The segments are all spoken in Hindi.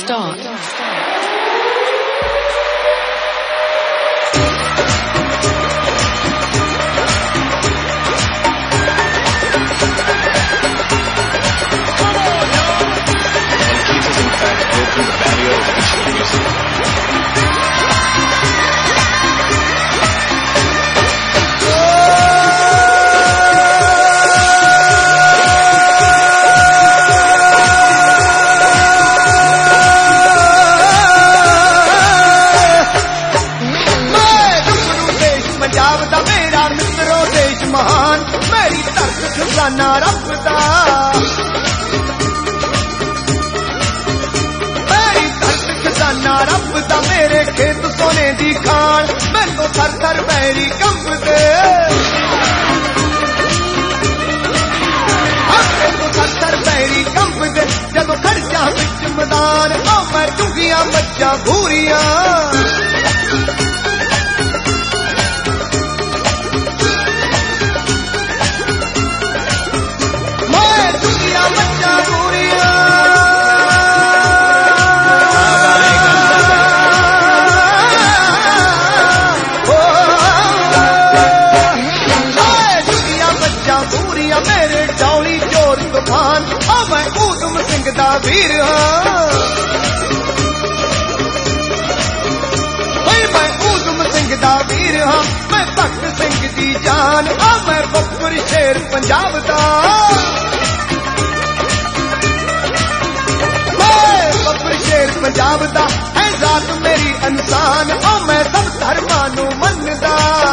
start. महान मेरी धरत खजाना रब दा, मेरी धरत खजाना रब दा, मेरे खेत सोने दी खान, मैनू थर थर पैरी कंबदे, मैनू थर थर पैरी कंबदे, जदों खड़जा विच मैदान ओ मैं चुंगियां मच्छां भूरियां, मेरे डौली चोर तूफान ओ मैं ऊधम सिंह दा वीर हाँ, मैं ऊधम सिंह दा वीर हाँ, मैं भगत सिंह दी जान ओ मैं बब्बर शेर पंजाब दा, बब्बर शेर पंजाब दा है जात मेरी इंसान ओ मैं सब धर्मां नू मनदा,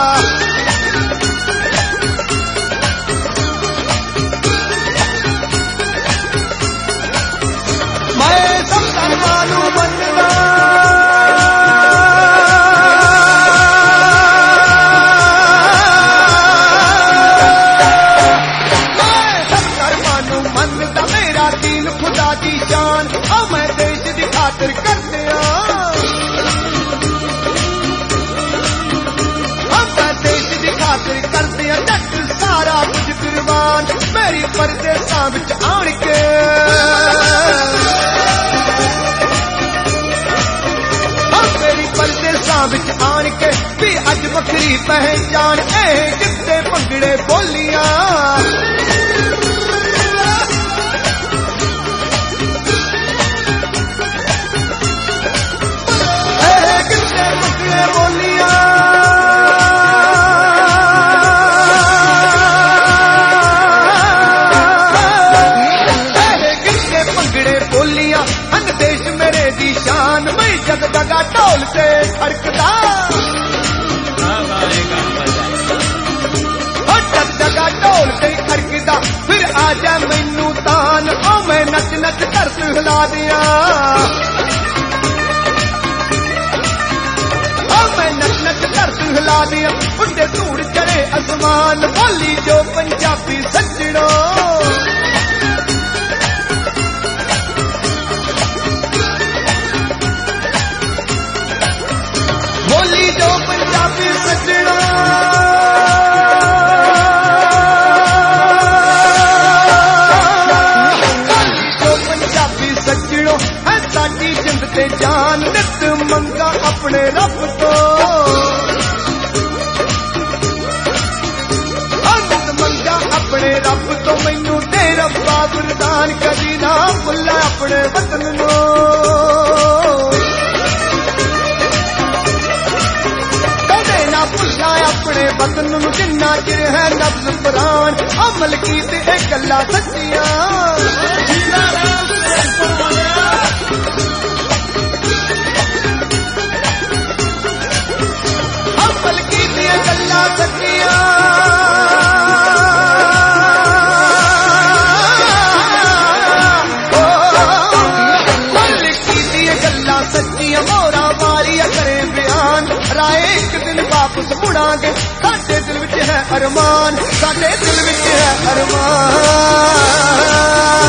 मेरा दीन खुदा दी जान ओ मैं देश दी खातिर करते देश दी खातिर करते जट सारा कुछ कुर्बान, मेरी परदेसां विच आण के मेरी परदेसां विच आण के भी अज वखरी पहचान ए किते भंगड़े बोलियां, जग जगा ढोल से खड़कदा, जग जगा ढोल से खड़कदा, फिर आ जा मैनू तान ओ मैं नच नच धरत हिला दिया, मैं नच नच धरत हिला दिया, उड़े धूड़ चढ़े आसमान, बोली जो पंजाबी सज्जणो, बोली जो पंजाबी सज्जणो, बोली जो पंजाबी सज्जणो है साडी जिंद ते जान, नित मंगा अपने रब तो, नित मंगा अपने रब तो, मैनू दे रब्बा वरदान, कदी ना भुल्ला अपने वतन नो, अपने वतन नू जिन्ना चिर है नब्ज़ पुरान, अमल कीते ए गल्लां सच्चियां, अमल कीते ए गल्लां सच्चियां, अमल कीते ए गल्लां सच्चियां, मोरा वारिया करे बयान, राए एक दिन वापस मुड़ांगे, साडे दिल विच है अरमान, साडे दिल विच है अरमान।